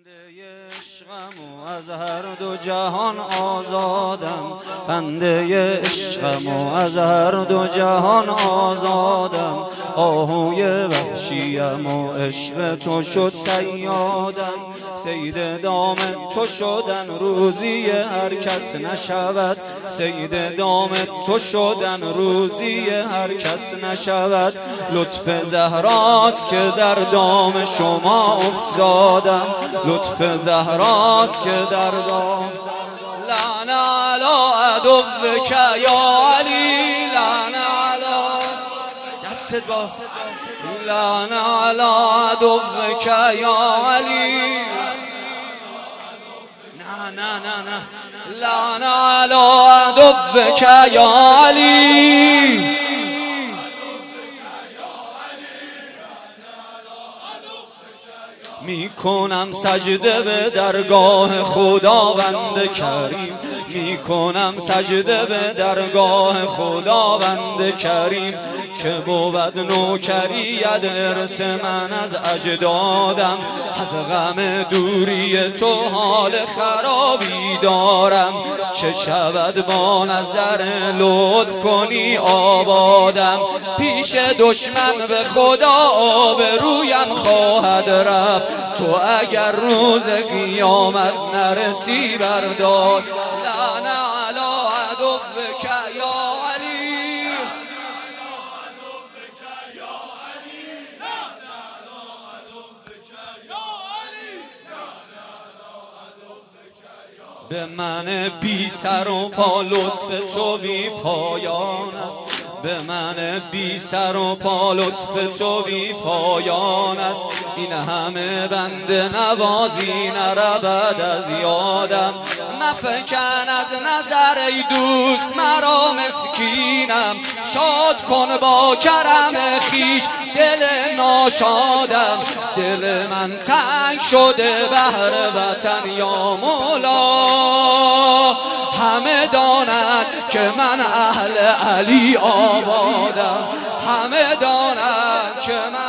بنده عشقم و از هر دو جهان آزادم، بنده عشقم و از هر دو جهان آزادم. آهوی وحشیم و عشق تو شد صیادم، صید دام تو شدن روزی هر کس نشود، صید دام تو شدن روزی هر کس نشود. لطف زهراست که در دام شما افتادم، لطف زهراست که در دام. لعن علی عدوک یا علی، لعن علی دست با لعن علی عدوک یا علی، نه نه نه نه، لعن علی عدوک یا علی. میکنم سجده به درگاه خداوند کریم، میکنم سجده به درگاه خداوند کریم، که بود نوکریت ارث من از اجدادم. از غم دوری تو حال خرابی دارم، چه شود با نظر لطف کنی آبادم. پیش دشمن به خدا آبرویم خواهد رفت، تو اگر روز قیامت نرسی بردار. لعن علی عدوک یا علی، به من بی سر و پا لطف تو بی پایان است، به من بی سر و پا لطف تو بی پایان است. این همه بنده نوازی نرود از یادم، مفکن از نظر ای دوست مرا مسکینم. شاد کن با کرم خیش دل ناشادم، دل من تنگ شده بهر وطن یا مولا. همه دانند که من اهل علی آبادم، همه دانند که من